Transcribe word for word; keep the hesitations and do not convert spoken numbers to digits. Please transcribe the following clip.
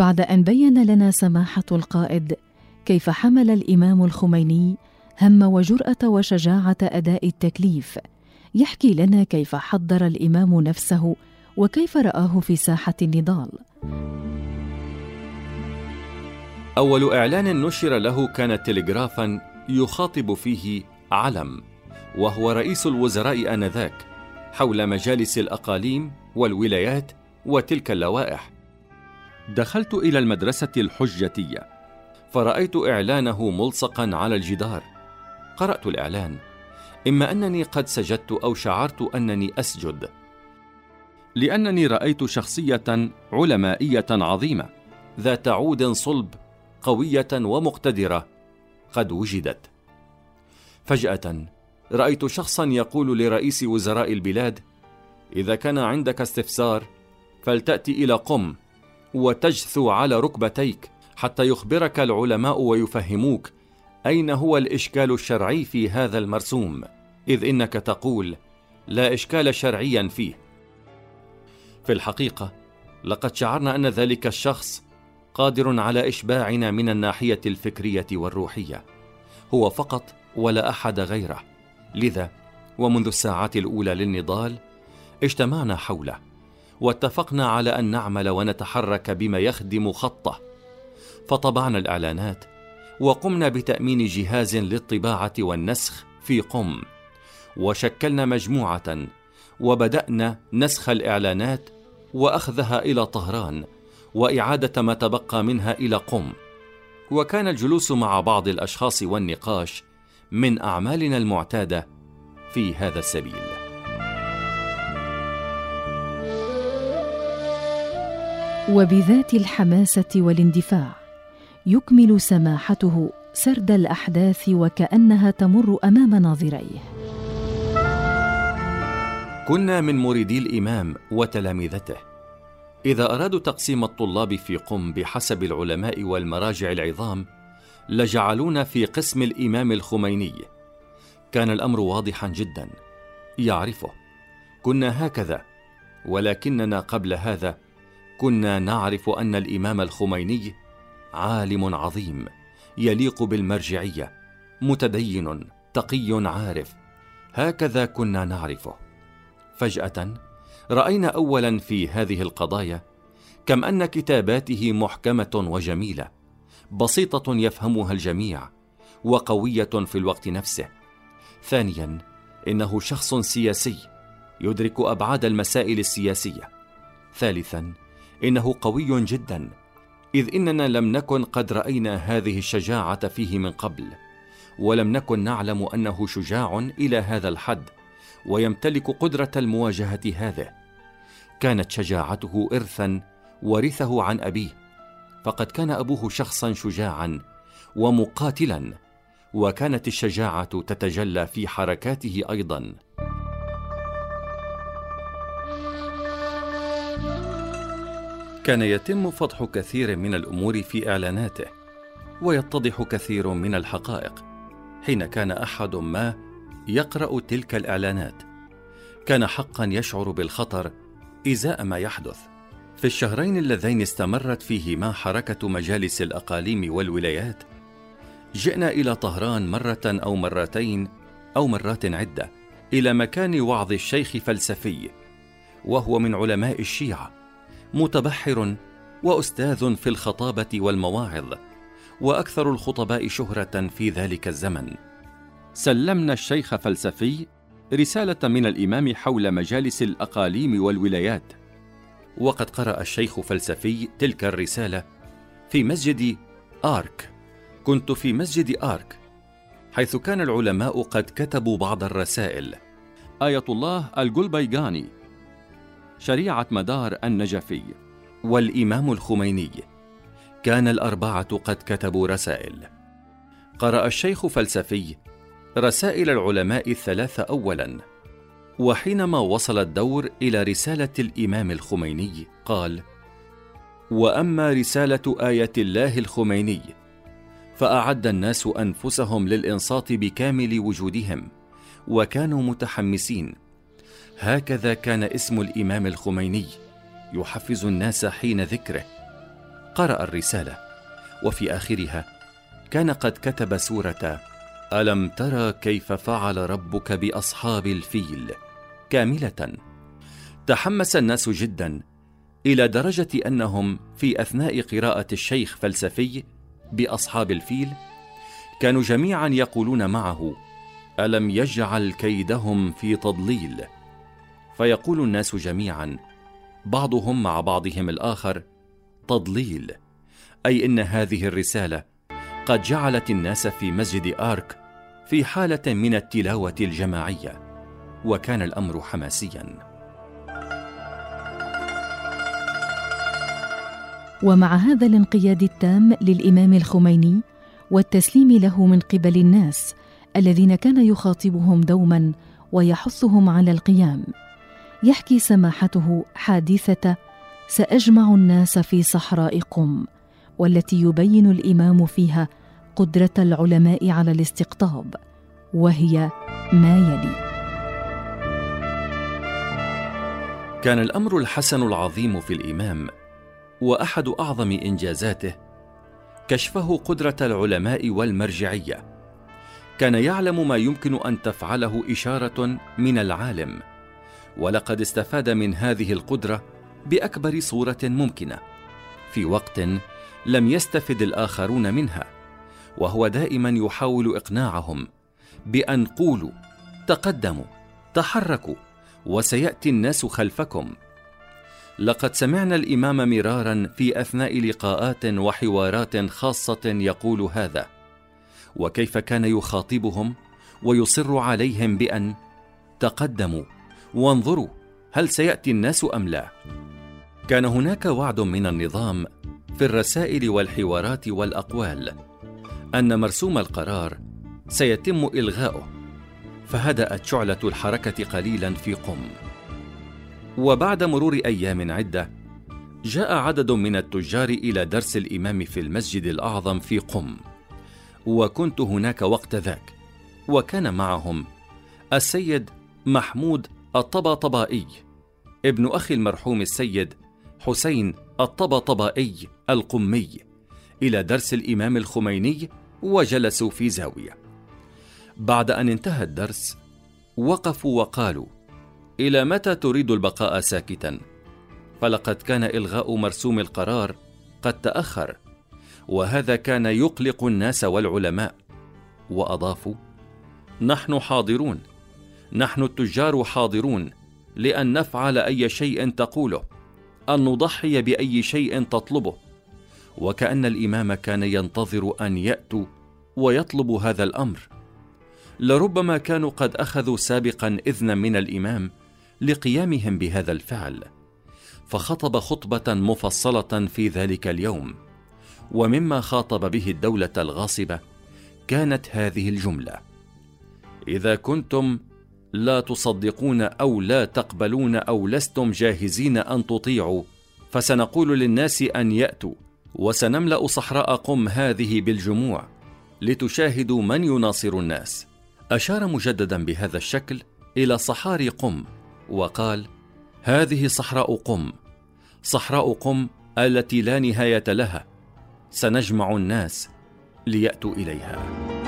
بعد أن بين لنا سماحة القائد كيف حمل الإمام الخميني هم وجرأة وشجاعة أداء التكليف، يحكي لنا كيف حضر الإمام نفسه وكيف رآه في ساحة النضال. أول إعلان نشر له كان تلغرافا يخاطب فيه علم، وهو رئيس الوزراء آنذاك، حول مجالس الأقاليم والولايات وتلك اللوائح. دخلت إلى المدرسة الحجتية فرأيت إعلانه ملصقا على الجدار. قرأت الإعلان، إما أنني قد سجدت أو شعرت أنني أسجد، لأنني رأيت شخصية علمائية عظيمة ذات عود صلب قوية ومقتدرة قد وجدت. فجأة رأيت شخصا يقول لرئيس وزراء البلاد: إذا كان عندك استفسار فلتأتي إلى قم وتجثو على ركبتيك حتى يخبرك العلماء ويفهموك أين هو الإشكال الشرعي في هذا المرسوم، إذ إنك تقول لا إشكال شرعيا فيه. في الحقيقة لقد شعرنا أن ذلك الشخص قادر على إشباعنا من الناحية الفكرية والروحية، هو فقط ولا أحد غيره. لذا ومنذ الساعات الأولى للنضال اجتمعنا حوله واتفقنا على أن نعمل ونتحرك بما يخدم خطه، فطبعنا الإعلانات وقمنا بتأمين جهاز للطباعة والنسخ في قم، وشكلنا مجموعة وبدأنا نسخ الإعلانات وأخذها إلى طهران وإعادة ما تبقى منها إلى قم. وكان الجلوس مع بعض الأشخاص والنقاش من أعمالنا المعتادة في هذا السبيل. وبذات الحماسة والاندفاع يكمل سماحته سرد الأحداث وكأنها تمر أمام ناظريه. كنا من مريدي الإمام وتلامذته. إذا أرادوا تقسيم الطلاب في قم بحسب العلماء والمراجع العظام لجعلونا في قسم الإمام الخميني. كان الأمر واضحا جدا، يعرفه. كنا هكذا، ولكننا قبل هذا كنا نعرف أن الإمام الخميني عالم عظيم يليق بالمرجعية، متدين تقي عارف، هكذا كنا نعرفه. فجأة رأينا أولا في هذه القضايا كم أن كتاباته محكمة وجميلة، بسيطة يفهمها الجميع، وقوية في الوقت نفسه. ثانيا، إنه شخص سياسي يدرك أبعاد المسائل السياسية. ثالثا، إنه قوي جدا، إذ إننا لم نكن قد رأينا هذه الشجاعة فيه من قبل، ولم نكن نعلم أنه شجاع إلى هذا الحد ويمتلك قدرة المواجهة هذه. كانت شجاعته إرثا ورثه عن أبيه، فقد كان أبوه شخصا شجاعا ومقاتلا، وكانت الشجاعة تتجلى في حركاته أيضا. كان يتم فضح كثير من الأمور في إعلاناته، ويتضح كثير من الحقائق حين كان أحد ما يقرأ تلك الإعلانات. كان حقا يشعر بالخطر إزاء ما يحدث. في الشهرين اللذين استمرت فيهما حركة مجالس الأقاليم والولايات، جئنا إلى طهران مرة أو مرتين أو مرات عدة إلى مكان وعظ الشيخ فلسفي، وهو من علماء الشيعة، متبحر وأستاذ في الخطابة والمواعظ، وأكثر الخطباء شهرة في ذلك الزمن. سلمنا الشيخ فلسفي رسالة من الإمام حول مجالس الأقاليم والولايات، وقد قرأ الشيخ فلسفي تلك الرسالة في مسجد آرك. كنت في مسجد آرك حيث كان العلماء قد كتبوا بعض الرسائل. آية الله الجلبيجاني، شريعة مدار النجفي، والإمام الخميني، كان الأربعة قد كتبوا رسائل. قرأ الشيخ فلسفي رسائل العلماء الثلاثة أولا، وحينما وصل الدور إلى رسالة الإمام الخميني قال: وأما رسالة آية الله الخميني فأعد الناس أنفسهم للإنصات بكامل وجودهم، وكانوا متحمسين. هكذا كان اسم الإمام الخميني يحفز الناس حين ذكره. قرأ الرسالة، وفي آخرها كان قد كتب سورة ألم ترى كيف فعل ربك بأصحاب الفيل كاملة. تحمس الناس جدا إلى درجة أنهم في أثناء قراءة الشيخ فلسفي بأصحاب الفيل كانوا جميعا يقولون معه ألم يجعل كيدهم في تضليل. فيقول الناس جميعا بعضهم مع بعضهم الآخر تضليل، أي إن هذه الرسالة قد جعلت الناس في مسجد آرك في حالة من التلاوة الجماعية، وكان الأمر حماسيا. ومع هذا الانقياد التام للإمام الخميني والتسليم له من قبل الناس الذين كان يخاطبهم دوما ويحثهم على القيام، يحكي سماحته حادثة سأجمع الناس في صحراء قم، والتي يبين الإمام فيها قدرة العلماء على الاستقطاب، وهي ما يلي: كان الأمر الحسن العظيم في الإمام، وأحد أعظم إنجازاته كشفه قدرة العلماء والمرجعية. كان يعلم ما يمكن أن تفعله إشارة من العالم، ولقد استفاد من هذه القدرة بأكبر صورة ممكنة في وقت لم يستفد الآخرون منها، وهو دائما يحاول إقناعهم بأن قولوا تقدموا تحركوا وسيأتي الناس خلفكم. لقد سمعنا الإمام مرارا في أثناء لقاءات وحوارات خاصة يقول هذا، وكيف كان يخاطبهم ويصر عليهم بأن تقدموا وانظروا هل سيأتي الناس أم لا. كان هناك وعد من النظام في الرسائل والحوارات والأقوال أن مرسوم القرار سيتم إلغاؤه، فهدأت شعلة الحركة قليلا في قم. وبعد مرور أيام عدة جاء عدد من التجار إلى درس الإمام في المسجد الأعظم في قم، وكنت هناك وقت ذاك، وكان معهم السيد محمود الطباطبائي ابن أخي المرحوم السيد حسين الطباطبائي القمي إلى درس الإمام الخميني، وجلسوا في زاوية. بعد أن انتهى الدرس وقفوا وقالوا إلى متى تريد البقاء ساكتا؟ فلقد كان إلغاء مرسوم القرار قد تأخر، وهذا كان يقلق الناس والعلماء. وأضافوا نحن حاضرون، نحن التجار حاضرون لأن نفعل أي شيء تقوله، أن نضحي بأي شيء تطلبه. وكأن الإمام كان ينتظر أن يأتوا ويطلب هذا الأمر. لربما كانوا قد أخذوا سابقا إذنا من الإمام لقيامهم بهذا الفعل، فخطب خطبة مفصلة في ذلك اليوم، ومما خاطب به الدولة الغاصبة كانت هذه الجملة: إذا كنتم لا تصدقون أو لا تقبلون أو لستم جاهزين أن تطيعوا، فسنقول للناس أن يأتوا، وسنملأ صحراء قم هذه بالجموع لتشاهدوا من يناصر الناس. أشار مجددا بهذا الشكل إلى صحاري قم وقال: هذه صحراء قم، صحراء قم التي لا نهاية لها، سنجمع الناس ليأتوا إليها.